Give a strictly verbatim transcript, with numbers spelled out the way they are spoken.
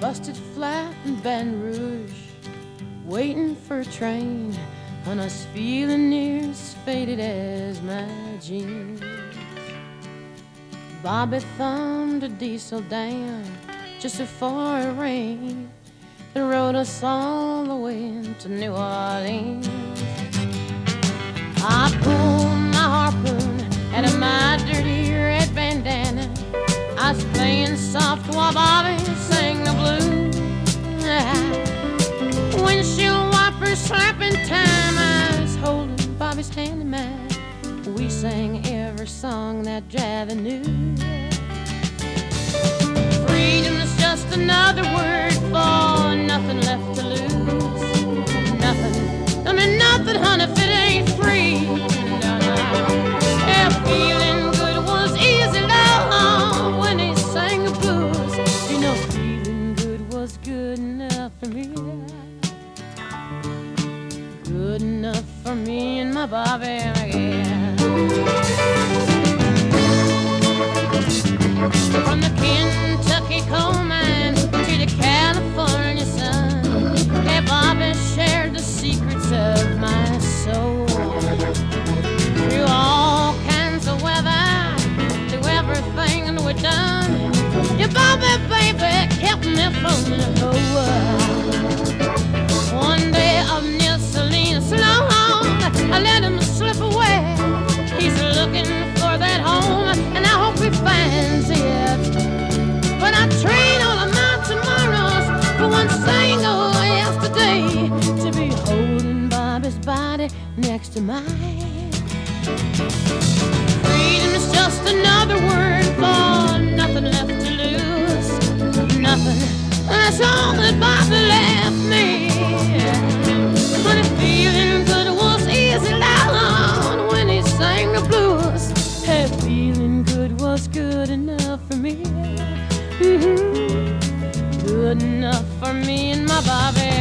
busted flat in Baton Rouge, waiting for a train, and us feeling near as faded as my jeans. Bobby thumbed a diesel down just before it rained and rode us all the way to New Orleans. I pulled my harpoon out of my dirty red bandana. I was playing soft while Bobby sang the blues. Windshield wipers slapping time, I was holding Bobby's hand in mine. We sang every song that Javi knew. Freedom's just another word for nothing left to lose. Nothing, I mean nothing, honey, if it ain't free. No, no. Yeah, feeling good was easy, love, when he sang the blues. You know, feeling good was good enough for me. Good enough for me and my Bobby again. From the Kentucky coal mine to the California sun, hey, Bobby shared the secrets of my soul. Through all kinds of weather, through everything we've done, yeah, Bobby, baby, kept me from the whole world. One day up near Salinas, Sloan, I let him slip away. He's looking for that home, and I hope he finds it. But I trade all of my tomorrows for one single yesterday, to be holding Bobby's body next to mine. Freedom is just another word for nothing left to lose. Nothing, that's all that Bobby left me. But if feeling good was easy, loud when he sang the blues, hey, feeling good was good enough for me. Mm-hmm. Good enough for me and my Bobby.